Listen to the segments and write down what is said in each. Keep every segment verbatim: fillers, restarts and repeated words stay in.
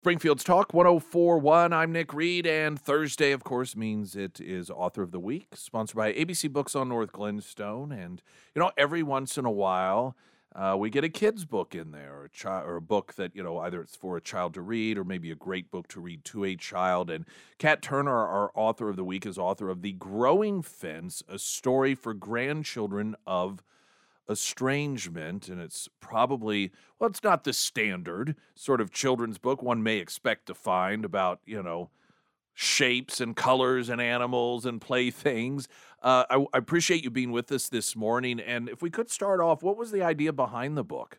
Springfield's Talk one oh four point one. I'm Nick Reed, and Thursday, of course, means it is Author of the Week, sponsored by A B C Books on North Glenstone. And, you know, every once in a while, uh, we get a kid's book in there, or a, chi- or a book that, you know, either it's for a child to read or maybe a great book to read to a child. And Kat Turner, our Author of the Week, is author of The Growing Fence, a story for grandchildren of estrangement, and it's probably, well, it's not the standard sort of children's book one may expect to find about, you know, shapes and colors and animals and playthings. Uh, I, I appreciate you being with us this morning, and if we could start off, what was the idea behind the book?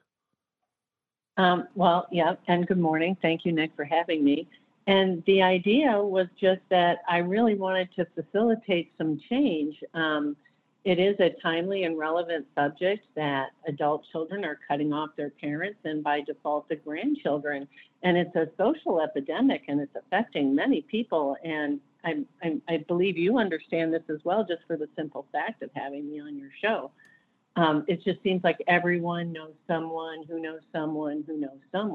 Um, well, yeah, and good morning. Thank you, Nick, for having me. And the idea was just that I really wanted to facilitate some change. Um, it is a timely and relevant subject that adult children are cutting off their parents and by default the grandchildren. And it's a social epidemic and it's affecting many people. And I, I, I believe you understand this as well, just for the simple fact of having me on your show. Um, it just seems like everyone knows someone who knows someone who knows someone.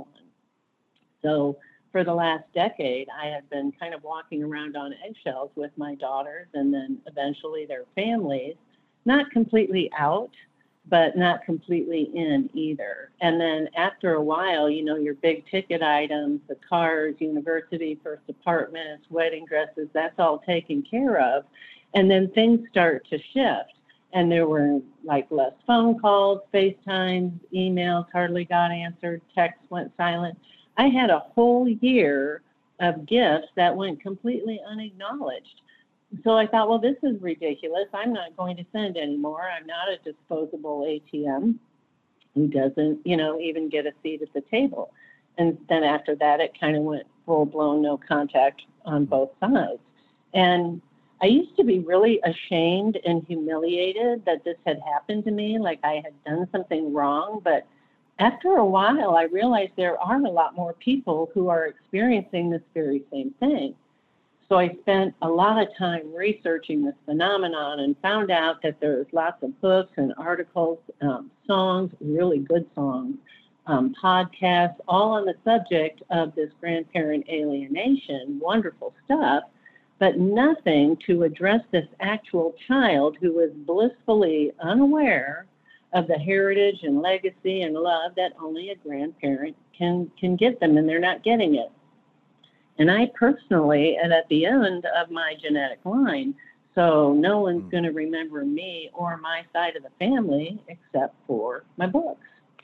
So for the last decade, I have been kind of walking around on eggshells with my daughters and then eventually their families, not completely out, but not completely in either. And then after a while, you know, your big ticket items, the cars, university, first apartments, wedding dresses, that's all taken care of. And then things start to shift. And there were like less phone calls, FaceTimes, emails hardly got answered, texts went silent. I had a whole year of gifts that went completely unacknowledged. So I thought, well, this is ridiculous. I'm not going to send anymore. I'm not a disposable A T M who doesn't, you know, even get a seat at the table. And then after that, it kind of went full blown no contact on both sides. And I used to be really ashamed and humiliated that this had happened to me, like I had done something wrong. But after a while, I realized there are a lot more people who are experiencing this very same thing. So I spent a lot of time researching this phenomenon and found out that there's lots of books and articles, um, songs, really good songs, um, podcasts, all on the subject of this grandparent alienation, wonderful stuff, but nothing to address this actual child who was blissfully unaware of the heritage and legacy and love that only a grandparent can, can give them, and they're not getting it. And I personally am at the end of my genetic line, so no one's mm. going to remember me or my side of the family except for my books.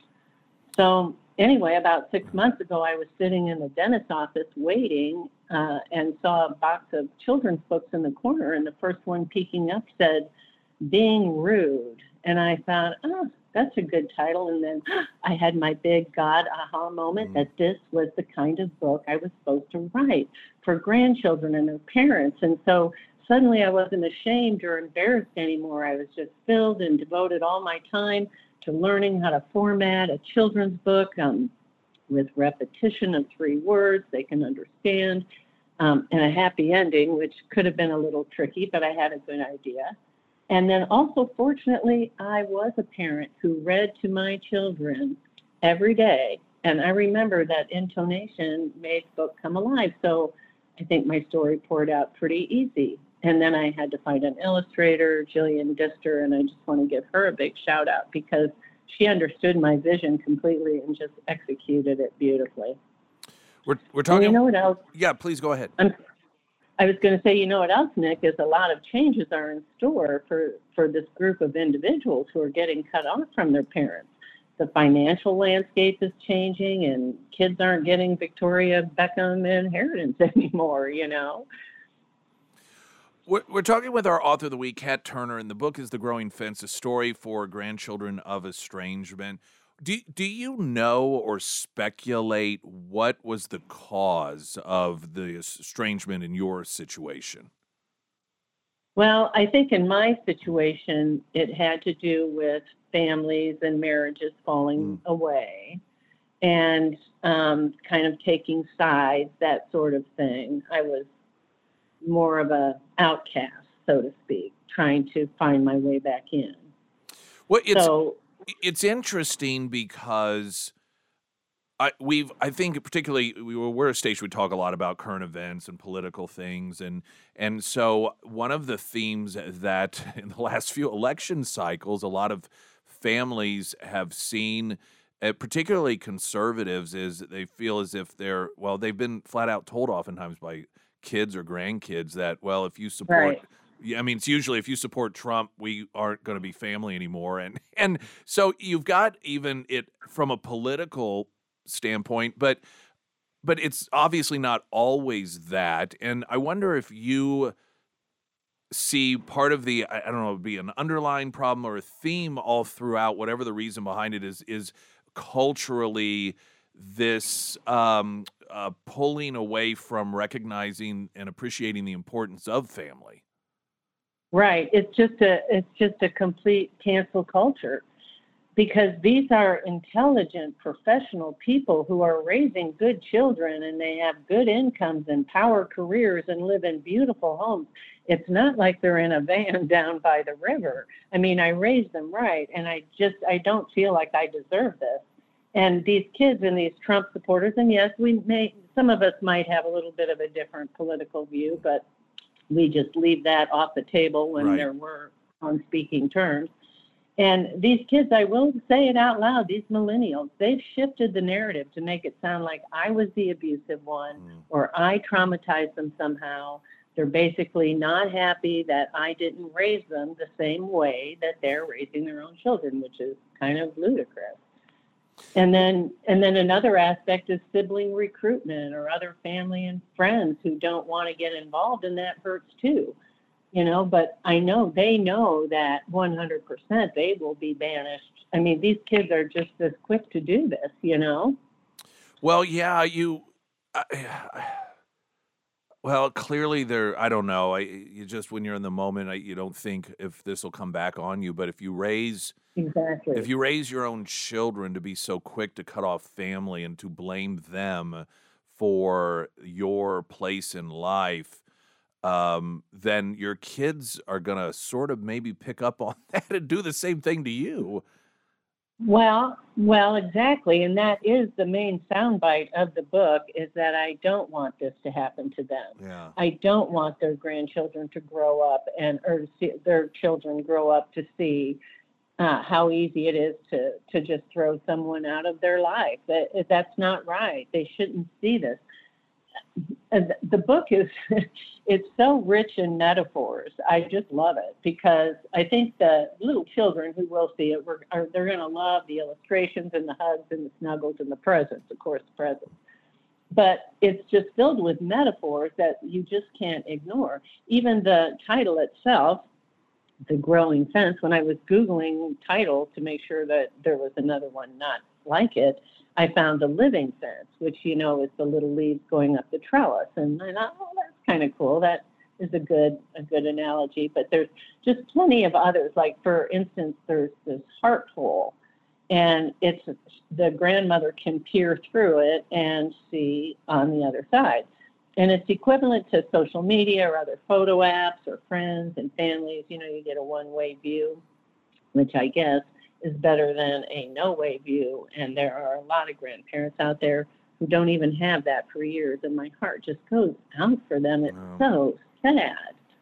So anyway, about six months ago, I was sitting in the dentist's office waiting uh, and saw a box of children's books in the corner, and the first one peeking up said, Being Rude. And I thought, oh, that's a good title. And then I had my big God aha moment mm-hmm. that this was the kind of book I was supposed to write for grandchildren and their parents. And so suddenly I wasn't ashamed or embarrassed anymore. I was just filled and devoted all my time to learning how to format a children's book um, with repetition of three words they can understand, um, and a happy ending, which could have been a little tricky, but I had a good idea. And then also, fortunately, I was a parent who read to my children every day. And I remember that intonation made the book come alive. So I think my story poured out pretty easy. And then I had to find an illustrator, Jillian Dister, and I just want to give her a big shout out because she understood my vision completely and just executed it beautifully. We're we're talking. And you know what else? Yeah, please go ahead. I'm, I was going to say, you know what else, Nick, is a lot of changes are in store for, for this group of individuals who are getting cut off from their parents. The financial landscape is changing, and kids aren't getting Victoria Beckham inheritance anymore, you know. We're, we're talking with our author of the week, Kat Turner, and the book is The Growing Fence, a story for grandchildren of estrangement. Do, do you know or speculate what was the cause of the estrangement in your situation? Well, I think in my situation, it had to do with families and marriages falling mm. away and um, kind of taking sides, that sort of thing. I was more of a outcast, so to speak, trying to find my way back in. Well, it's, so, it's interesting because I we've I think particularly we were we're a station we talk a lot about current events and political things and and so one of the themes that in the last few election cycles a lot of families have seen, uh, particularly conservatives, is they feel as if they're well they've been flat out told oftentimes by kids or grandkids that well if you support Right. yeah, I mean, it's usually if you support Trump, we aren't going to be family anymore, and and so you've got even it from a political standpoint, but but it's obviously not always that. And I wonder if you see part of the I, I don't know, it'd be an underlying problem or a theme all throughout, whatever the reason behind it is, is culturally this um, uh, pulling away from recognizing and appreciating the importance of family. Right. It's just a it's just a complete cancel culture because these are intelligent professional people who are raising good children and they have good incomes and power careers and live in beautiful homes. It's not like they're in a van down by the river. I mean, I raised them right and I just I don't feel like I deserve this. And these kids and these Trump supporters, and yes, we may some of us might have a little bit of a different political view, but we just leave that off the table when Right. there were on speaking terms. And these kids, I will say it out loud, these millennials, they've shifted the narrative to make it sound like I was the abusive one Mm. or I traumatized them somehow. They're basically not happy that I didn't raise them the same way that they're raising their own children, which is kind of ludicrous. And then and then another aspect is sibling recruitment or other family and friends who don't want to get involved, and that hurts too. You know, but I know they know that one hundred percent they will be banished. I mean, these kids are just as quick to do this, you know? Well, yeah, you. I, well, clearly there. I don't know. I you just when you're in the moment, I, you don't think if this will come back on you. But if you raise if Exactly. you raise your own children to be so quick to cut off family and to blame them for your place in life, um, then your kids are gonna sort of maybe pick up on that and do the same thing to you. Well, well, exactly. And that is the main soundbite of the book is that I don't want this to happen to them. Yeah. I don't want their grandchildren to grow up and or see, their children grow up to see uh, how easy it is to to just throw someone out of their life. That that's not right. They shouldn't see this. And the book is it's so rich in metaphors. I just love it because I think the little children who will see it were, are they're going to love the illustrations and the hugs and the snuggles and the presents, of course, the presents. But it's just filled with metaphors that you just can't ignore. Even the title itself, The Growing Fence, when I was Googling titles to make sure that there was another one not like it, I found The Living Fence, which, you know, is the little leaves going up the trellis. And I thought, oh, that's kind of cool. That is a good a good analogy. But there's just plenty of others. Like, for instance, there's this heart hole, and it's the grandmother can peer through it and see on the other side. And it's equivalent to social media or other photo apps or friends and families. You know, you get a one-way view, which I guess is better than a no-way view. And there are a lot of grandparents out there who don't even have that for years. And my heart just goes out for them. It's Yeah. so sad.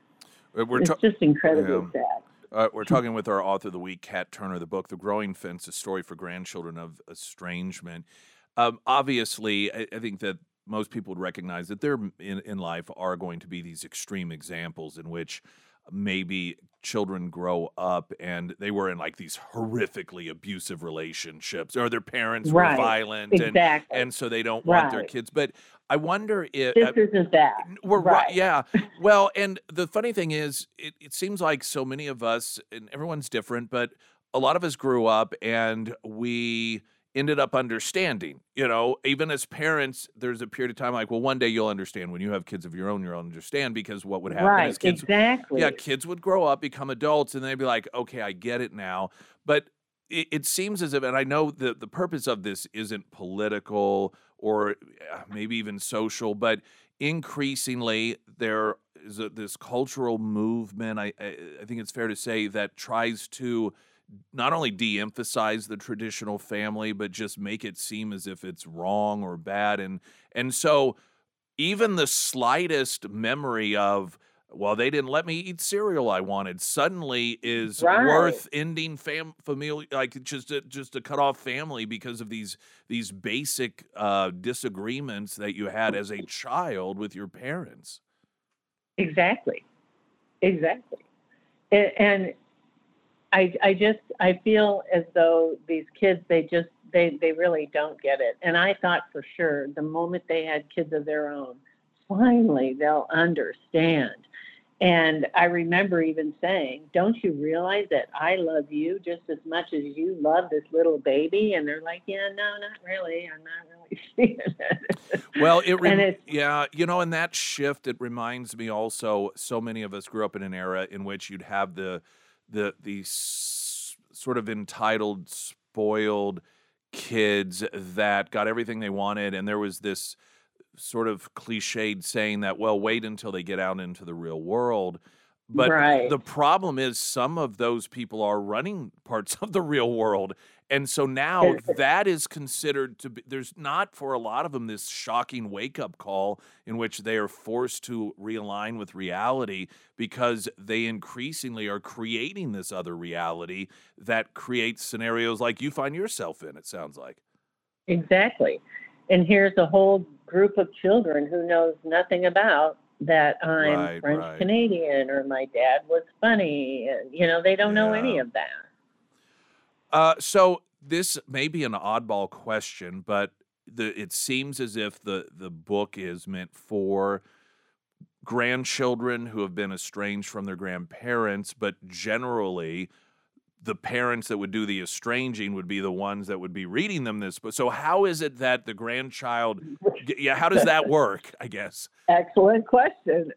Uh, We're It's ta- just incredibly yeah. sad. Uh, we're talking with our author of the week, Kat Turner. The book, The Growing Fence, a story for grandchildren of estrangement. Um, obviously, I, I think that most people would recognize that there in, in life are going to be these extreme examples in which maybe children grow up and they were in like these horrifically abusive relationships or their parents were Right. violent and Exactly. and so they don't want their Right. kids. But I wonder if This isn't that. we're right. Right. Yeah. Well, and the funny thing is, it, it seems like so many of us, and everyone's different, but a lot of us grew up and we ended up understanding. You know, even as parents, there's a period of time like, well, one day you'll understand. When you have kids of your own, you'll understand because what would happen is Right. kids, yeah, Exactly. kids would grow up, become adults, and they'd be like, okay, I get it now. But it, it seems as if, and I know that the purpose of this isn't political or uh, maybe even social, but increasingly there is a, this cultural movement. I, I I think it's fair to say that tries to not only de-emphasize the traditional family, but just make it seem as if it's wrong or bad. And and so even the slightest memory of, well, they didn't let me eat cereal I wanted, suddenly is Right. worth ending fam familial, like just to, just to cut off family because of these these basic uh, disagreements that you had as a child with your parents. Exactly. Exactly. A- And I, I just, I feel as though these kids, they just, they, they really don't get it. And I thought for sure the moment they had kids of their own, finally they'll understand. And I remember even saying, don't you realize that I love you just as much as you love this little baby? And they're like, yeah, no, not really. I'm not really seeing it. Well, it And rem it's yeah, you know, and that shift, it reminds me also, so many of us grew up in an era in which you'd have the the the s sort of entitled, spoiled kids that got everything they wanted, and there was this sort of cliched saying that, well, wait until they get out into the real world. But right. the problem is some of those people are running parts of the real world. And so now that is considered to be, there's not for a lot of them this shocking wake up call in which they are forced to realign with reality because they increasingly are creating this other reality that creates scenarios like you find yourself in, it sounds like. Exactly. And here's a whole group of children who knows nothing about that I'm Right, French right. Canadian or my dad was funny. And, you know, they don't know any Yeah. of that. Uh, so this may be an oddball question, but the it seems as if the the book is meant for grandchildren who have been estranged from their grandparents, but generally the parents that would do the estranging would be the ones that would be reading them this book. So how is it that the grandchild, g- yeah, how does that work, I guess? Excellent question.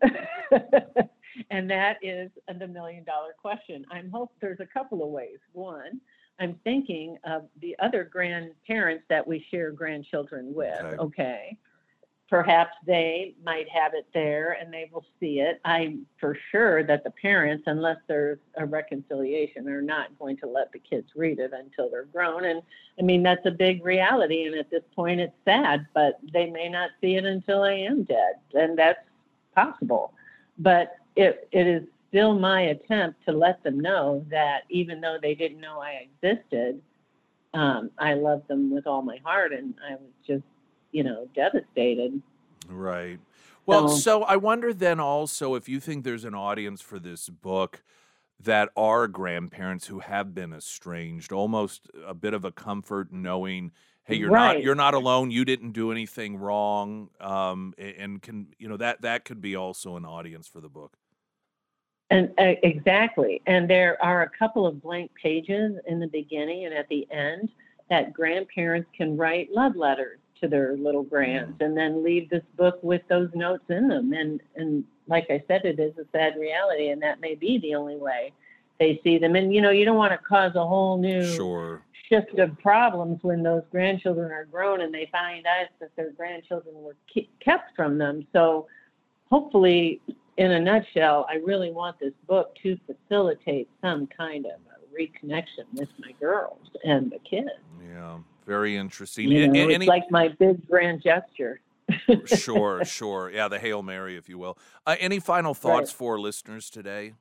And that is the million dollar question. I'm hope there's a couple of ways. One, I'm thinking of the other grandparents that we share grandchildren with. Okay. Okay. Perhaps they might have it there and they will see it. I'm for sure that the parents, unless there's a reconciliation, are not going to let the kids read it until they're grown. And I mean, that's a big reality. And at this point, it's sad, but they may not see it until I am dead. And that's possible. But it, it is still my attempt to let them know that even though they didn't know I existed, um, I love them with all my heart. And I was just, you know, devastated. Right. Well, So so I wonder then also if you think there's an audience for this book that are grandparents who have been estranged, almost a bit of a comfort knowing, hey, you're not right. you're not alone, you didn't do anything wrong, um, a- and can you know that that could be also an audience for the book. And uh, exactly. And there are a couple of blank pages in the beginning and at the end that grandparents can write love letters to their little grands Mm. and then leave this book with those notes in them. And and like I said, it is a sad reality, and that may be the only way they see them. And you know, you don't want to cause a whole new Sure. shift of problems when those grandchildren are grown and they find out that their grandchildren were ke- kept from them. So hopefully, in a nutshell, I really want this book to facilitate some kind of a reconnection with my girls and the kids. Yeah. Very interesting. You A- know, a- it's Any like my big grand gesture. Sure, sure. Yeah, the Hail Mary, if you will. Uh, any final Right. thoughts for listeners today?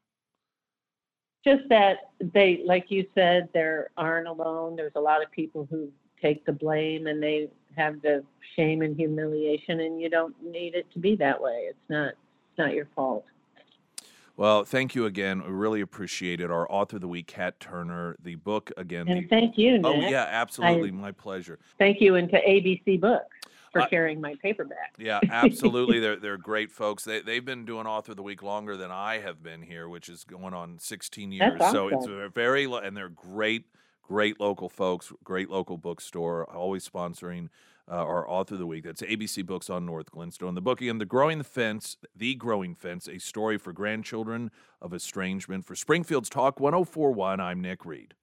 Just that they, like you said, they aren't alone. There's a lot of people who take the blame and they have the shame and humiliation, and you don't need it to be that way. It's not, it's not your fault. Well, thank you again. We really appreciate it. Our author of the week, Kat Turner. The book again. And The thank you, Oh Nick. yeah, I absolutely, my pleasure. thank you, and to A B C Books for Uh, carrying my paperback. yeah, absolutely. They're they're great folks. They they've been doing author of the week longer than I have been here, which is going on sixteen That's years. So it's awesome. a very lo- and they're great, great local folks. Great local bookstore, always sponsoring uh, our author of the week. That's A B C Books on North Glenstone. The book again, The Growing the Fence, The Growing Fence, a story for grandchildren of estrangement. For Springfield's Talk one oh four one, I'm Nick Reed.